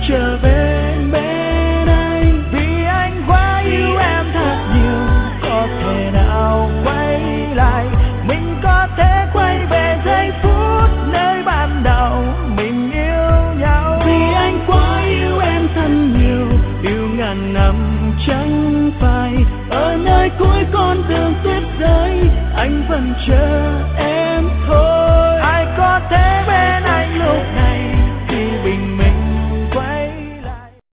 trở về bên anh. Vì anh quá yêu em thật nhiều, có thể nào quay lại, mình có thể quay về giây phút nơi ban đầu mình yêu nhau. Vì anh quá yêu em thật nhiều, yêu ngàn năm chẳng phai, ở nơi cuối con đường tuyết rơi anh vẫn chờ